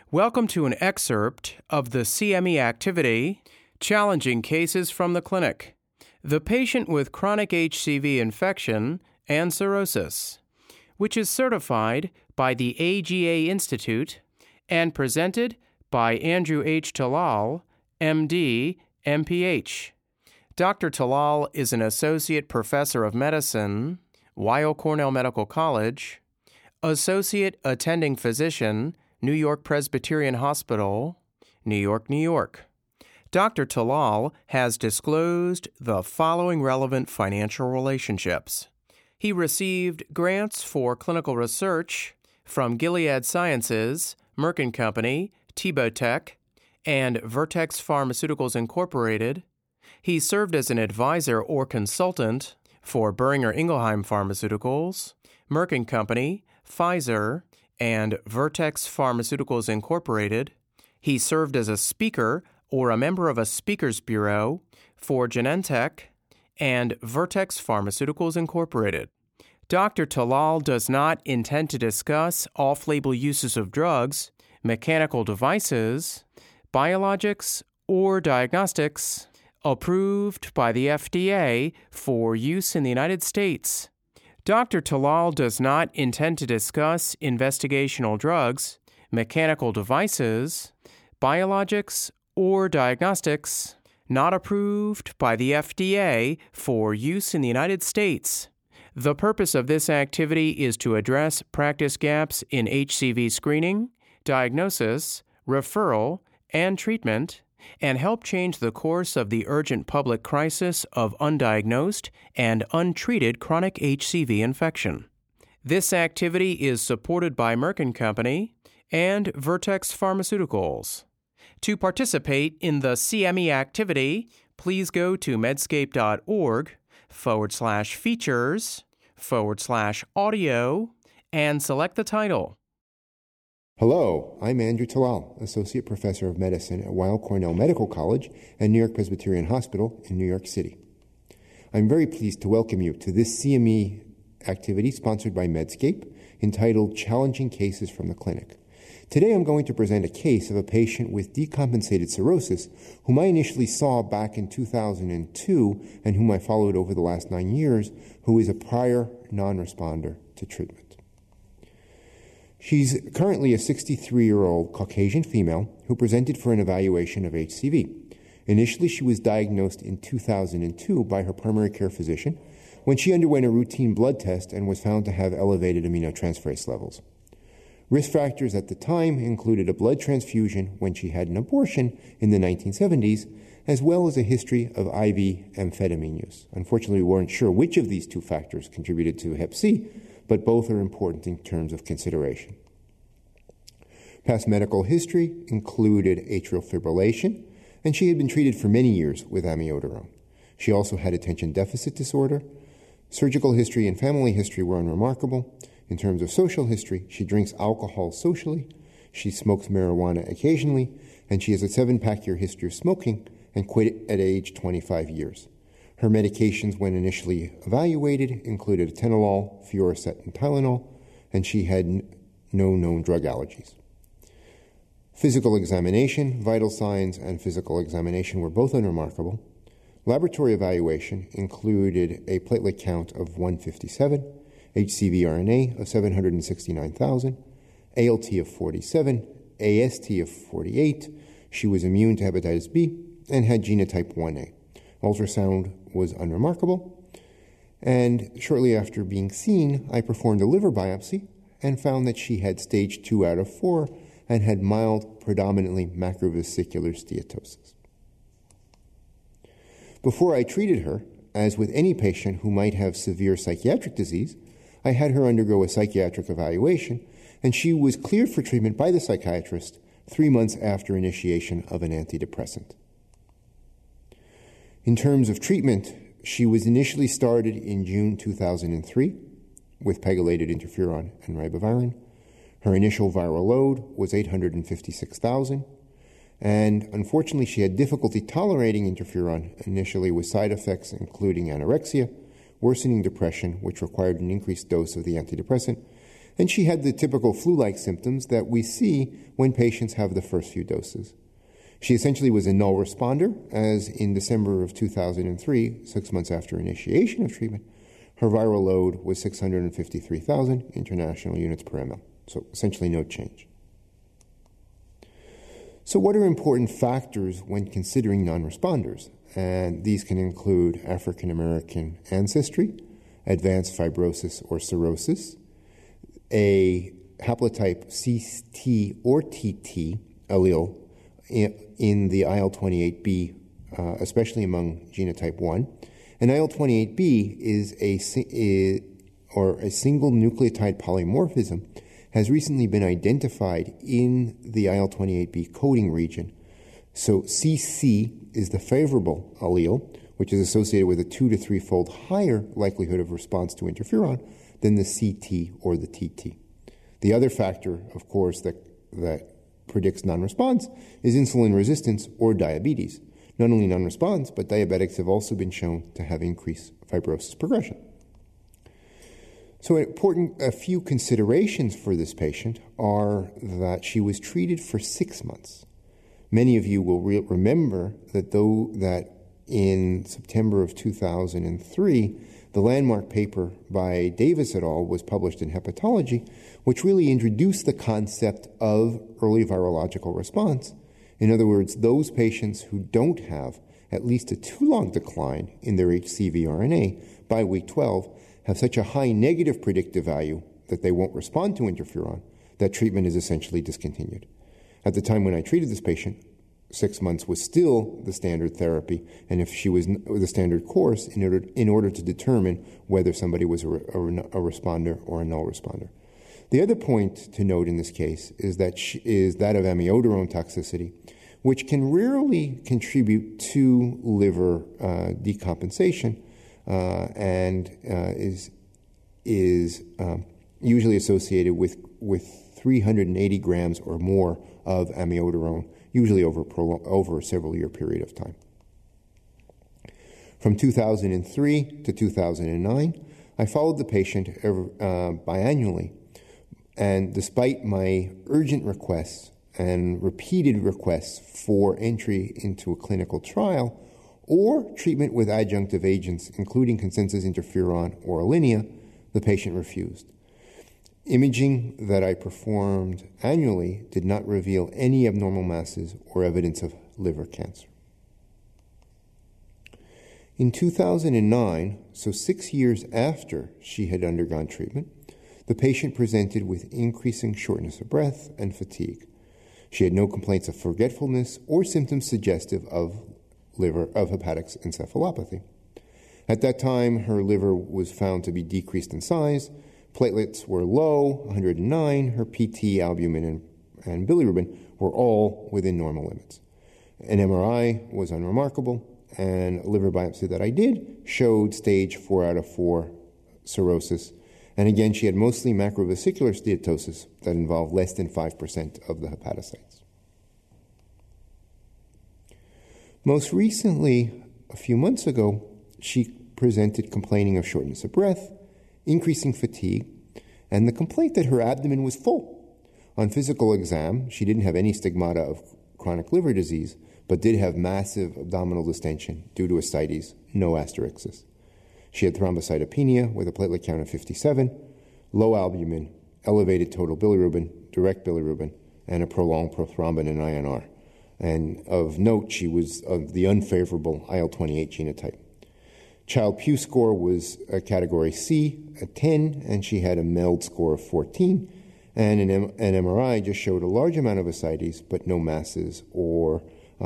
Welcome to an excerpt of the CME activity, Challenging Cases from the Clinic. The patient with chronic HCV infection and cirrhosis, which is certified by the AGA Institute and presented by Andrew H. Talal, MD, MPH. Dr. Talal is an Associate Professor of Medicine, Weill Cornell Medical College, Associate Attending Physician, New York Presbyterian Hospital, New York, New York. Dr. Talal has disclosed the following relevant financial relationships. He received grants for clinical research from Gilead Sciences, Merck & Company, Tebotec, and Vertex Pharmaceuticals Incorporated. He served as an advisor or consultant for Boehringer Ingelheim Pharmaceuticals, Merck & Company, Pfizer, and Vertex Pharmaceuticals Incorporated. He served as a speaker or a member of a speakers bureau for Genentech and Vertex Pharmaceuticals Incorporated. Dr. Talal does not intend to discuss off-label uses of drugs, mechanical devices, biologics, or diagnostics approved by the FDA for use in the United States. Dr. Talal does not intend to discuss investigational drugs, mechanical devices, biologics, or diagnostics not approved by the FDA for use in the United States. The purpose of this activity is to address practice gaps in HCV screening, diagnosis, referral, and treatment, and help change the course of the urgent public crisis of undiagnosed and untreated chronic HCV infection. This activity is supported by Merck & Company and Vertex Pharmaceuticals. To participate in the CME activity, please go to medscape.org/features/audio and select the title. Hello, I'm Andrew Talal, Associate Professor of Medicine at Weill Cornell Medical College and New York Presbyterian Hospital in New York City. I'm very pleased to welcome you to this CME activity sponsored by Medscape entitled Challenging Cases from the Clinic. Today I'm going to present a case of a patient with decompensated cirrhosis whom I initially saw back in 2002 and whom I followed over the last 9 years, who is a prior non-responder to treatment. She's currently a 63-year-old Caucasian female who presented for an evaluation of HCV. Initially, she was diagnosed in 2002 by her primary care physician when she underwent a routine blood test and was found to have elevated aminotransferase levels. Risk factors at the time included a blood transfusion when she had an abortion in the 1970s, as well as a history of IV amphetamine use. Unfortunately, we weren't sure which of these two factors contributed to Hep C, but both are important in terms of consideration. Past medical history included atrial fibrillation, and she had been treated for many years with amiodarone. She also had attention deficit disorder. Surgical history and family history were unremarkable. In terms of social history, she drinks alcohol socially, she smokes marijuana occasionally, and she has a 7-pack-year history of smoking and quit at age 25 years. Her medications, when initially evaluated, included atenolol, Fioricet, and Tylenol, and she had no known drug allergies. Physical examination, vital signs, and physical examination were both unremarkable. Laboratory evaluation included a platelet count of 157, HCV RNA of 769,000, ALT of 47, AST of 48. She was immune to hepatitis B and had genotype 1A. Ultrasound was unremarkable, and shortly after being seen, I performed a liver biopsy and found that she had stage 2 out of 4 and had mild, predominantly macrovesicular steatosis. Before I treated her, as with any patient who might have severe psychiatric disease, I had her undergo a psychiatric evaluation, and she was cleared for treatment by the psychiatrist 3 months after initiation of an antidepressant. In terms of treatment, she was initially started in June 2003 with pegylated interferon and ribavirin. Her initial viral load was 856,000, and unfortunately she had difficulty tolerating interferon initially with side effects including anorexia, worsening depression, which required an increased dose of the antidepressant, And she had the typical flu-like symptoms that we see when patients have the first few doses. She essentially was a null responder, as in December of 2003, 6 months after initiation of treatment, her viral load was 653,000 international units per ml, so essentially no change. So what are important factors when considering non-responders? And these can include African American ancestry, advanced fibrosis or cirrhosis, a haplotype CT or TT allele in the IL-28B, especially among genotype 1. And IL-28B is a single nucleotide polymorphism has recently been identified in the IL-28B coding region. So CC is the favorable allele, which is associated with a 2 to 3-fold higher likelihood of response to interferon than the CT or the TT. The other factor, of course, that predicts non-response is insulin resistance or diabetes. Not only non-response, but diabetics have also been shown to have increased fibrosis progression. So a few considerations for this patient are that she was treated for 6 months. Many of you will remember that in September of 2003, the landmark paper by Davis et al. Was published in Hepatology, which really introduced the concept of early virological response. In other words, those patients who don't have at least a 2-log decline in their HCV RNA by week 12 have such a high negative predictive value that they won't respond to interferon, that treatment is essentially discontinued. At the time when I treated this patient, 6 months was still the standard therapy, and if she was the standard course in order to determine whether somebody was a responder or a null responder. The other point to note in this case is that of amiodarone toxicity, which can rarely contribute to liver decompensation and is usually associated with 380 grams or more of amiodarone, usually over a several-year period of time. From 2003 to 2009, I followed the patient biannually, and despite my urgent requests and repeated requests for entry into a clinical trial or treatment with adjunctive agents, including consensus interferon or Alinea, the patient refused. Imaging that I performed annually did not reveal any abnormal masses or evidence of liver cancer. In 2009, so 6 years after she had undergone treatment, the patient presented with increasing shortness of breath and fatigue. She had no complaints of forgetfulness or symptoms suggestive of hepatic encephalopathy. At that time, her liver was found to be decreased in size. Platelets were low, 109. Her PT, albumin, and bilirubin were all within normal limits. An MRI was unremarkable, and a liver biopsy that I did showed stage 4 out of 4 cirrhosis. And again, she had mostly macrovesicular steatosis that involved less than 5% of the hepatocytes. Most recently, a few months ago, she presented complaining of shortness of breath, increasing fatigue, and the complaint that her abdomen was full. On physical exam, she didn't have any stigmata of chronic liver disease, but did have massive abdominal distension due to ascites, no asterixis. She had thrombocytopenia with a platelet count of 57, low albumin, elevated total bilirubin, direct bilirubin, and a prolonged prothrombin in INR. And of note, she was of the unfavorable IL-28 genotype. Child-Pugh score was a category C at 10, and she had a MELD score of 14, and an MRI just showed a large amount of ascites, but no masses or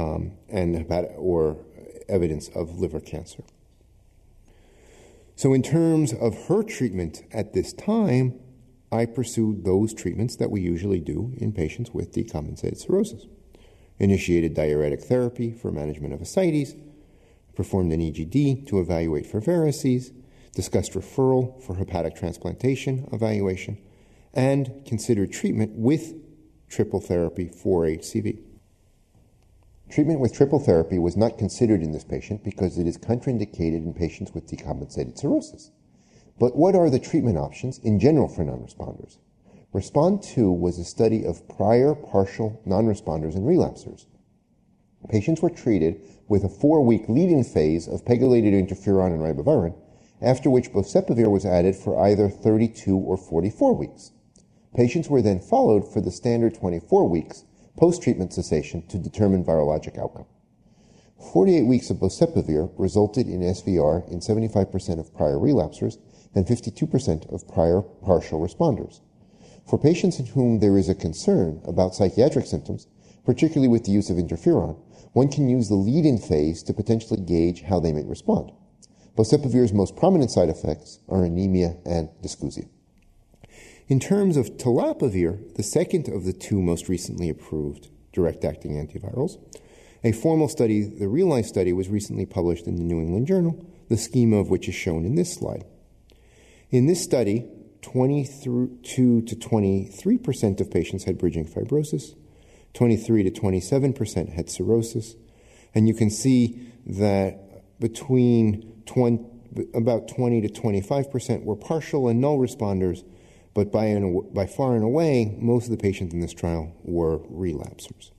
evidence of liver cancer. So in terms of her treatment at this time, I pursued those treatments that we usually do in patients with decompensated cirrhosis. Initiated diuretic therapy for management of ascites, performed an EGD to evaluate for varices, discussed referral for hepatic transplantation evaluation, and considered treatment with triple therapy for HCV. Treatment with triple therapy was not considered in this patient because it is contraindicated in patients with decompensated cirrhosis. But what are the treatment options in general for non-responders? RESPOND 2 was a study of prior partial non-responders and relapsers. Patients were treated with a 4-week lead-in phase of pegylated interferon and ribavirin, after which boceprevir was added for either 32 or 44 weeks. Patients were then followed for the standard 24 weeks post-treatment cessation to determine virologic outcome. 48 weeks of boceprevir resulted in SVR in 75% of prior relapsers and 52% of prior partial responders. For patients in whom there is a concern about psychiatric symptoms, particularly with the use of interferon, one can use the lead-in phase to potentially gauge how they may respond. Boceprevir's most prominent side effects are anemia and dysgeusia. In terms of tolapavir, the second of the two most recently approved direct-acting antivirals, a formal study, the real-life study, was recently published in the New England Journal, the schema of which is shown in this slide. In this study, 22 to 23% of patients had bridging fibrosis, 23 to 27% had cirrhosis, and you can see that between about 20 to 25% were partial and null responders, but by far and away, most of the patients in this trial were relapsers.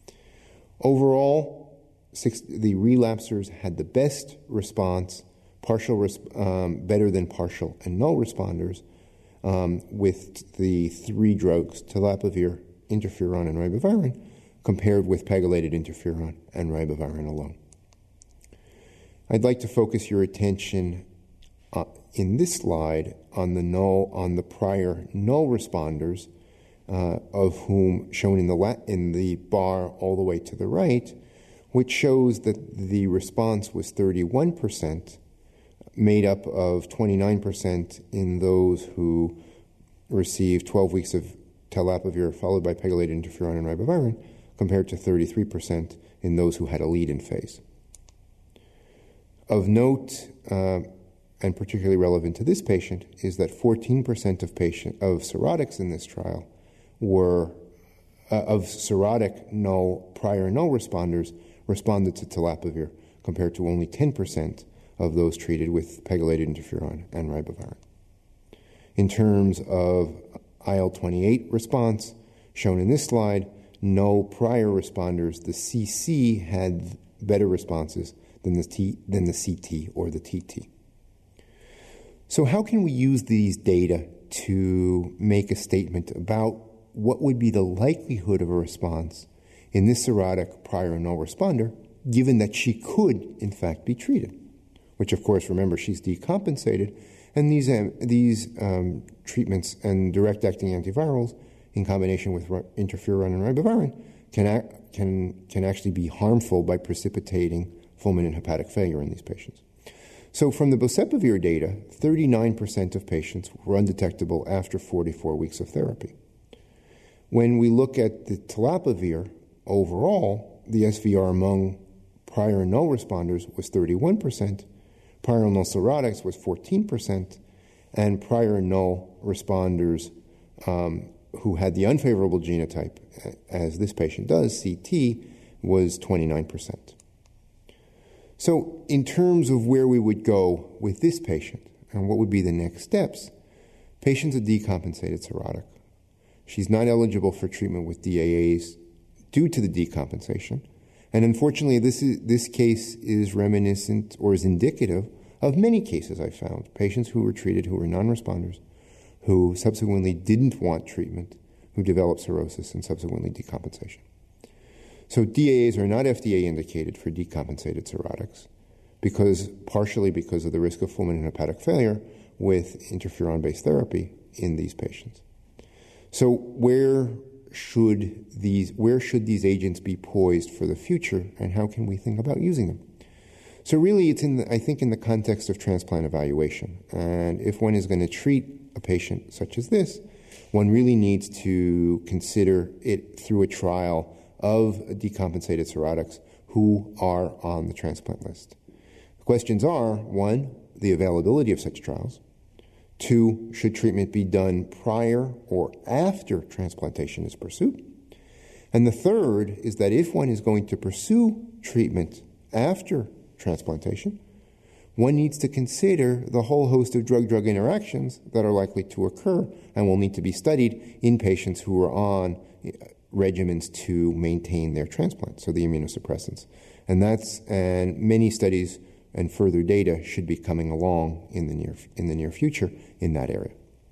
Overall, the relapsers had the best response, better than partial and null responders, with the three drugs, tolapavir, interferon, and ribavirin, compared with pegylated interferon and ribavirin alone. I'd like to focus your attention in this slide on the prior null responders, of whom shown in the bar all the way to the right, which shows that the response was 31%, made up of 29% in those who received 12 weeks of tolapavir followed by pegylated interferon and ribavirin, compared to 33% in those who had a lead-in phase. Of note, and particularly relevant to this patient, is that 14% of cirrhotics in this trial were of cirrhotic prior null responders responded to tolapavir, compared to only 10% of those treated with pegylated interferon and ribavirin. In terms of IL-28 response, shown in this slide, no prior responders, the CC had better responses than the CT or the TT. So how can we use these data to make a statement about what would be the likelihood of a response in this cirrhotic prior null responder, given that she could, in fact, be treated? Which, of course, remember, she's decompensated, and these treatments and direct-acting antivirals, in combination with interferon and ribavirin, can actually be harmful by precipitating fulminant hepatic failure in these patients. So from the boceprevir data, 39% of patients were undetectable after 44 weeks of therapy. When we look at the tolapavir overall, the SVR among prior null responders was 31%, prior null cirrhotics was 14%, and prior null responders who had the unfavorable genotype, as this patient does, CT, was 29%. So in terms of where we would go with this patient and what would be the next steps, patient's a decompensated cirrhotic. She's not eligible for treatment with DAAs due to the decompensation. And unfortunately, this case is reminiscent or is indicative of many cases I found, patients who were treated who were non-responders, who subsequently didn't want treatment, who developed cirrhosis and subsequently decompensation. So DAAs are not FDA indicated for decompensated cirrhotics, partially because of the risk of fulminant hepatic failure with interferon-based therapy in these patients. So where should these agents be poised for the future, and how can we think about using them? So really, it's in the context of transplant evaluation. And if one is going to treat a patient such as this, one really needs to consider it through a trial of decompensated cirrhotics who are on the transplant list. The questions are, 1, the availability of such trials. 2, should treatment be done prior or after transplantation is pursued? And the third is that if one is going to pursue treatment after transplantation, one needs to consider the whole host of drug-drug interactions that are likely to occur and will need to be studied in patients who are on regimens to maintain their transplant, so the immunosuppressants. And many studies and further data should be coming along in the near future in that area.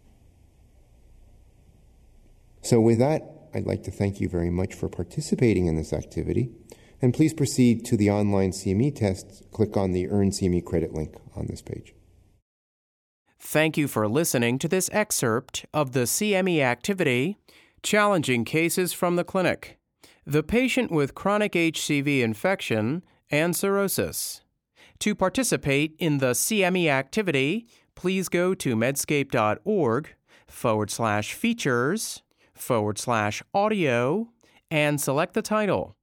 So with that, I'd like to thank you very much for participating in this activity. And please proceed to the online CME test. Click on the Earn CME credit link on this page. Thank you for listening to this excerpt of the CME activity, Challenging Cases from the Clinic, the patient with chronic HCV infection and cirrhosis. To participate in the CME activity, please go to medscape.org/features/audio and select the title,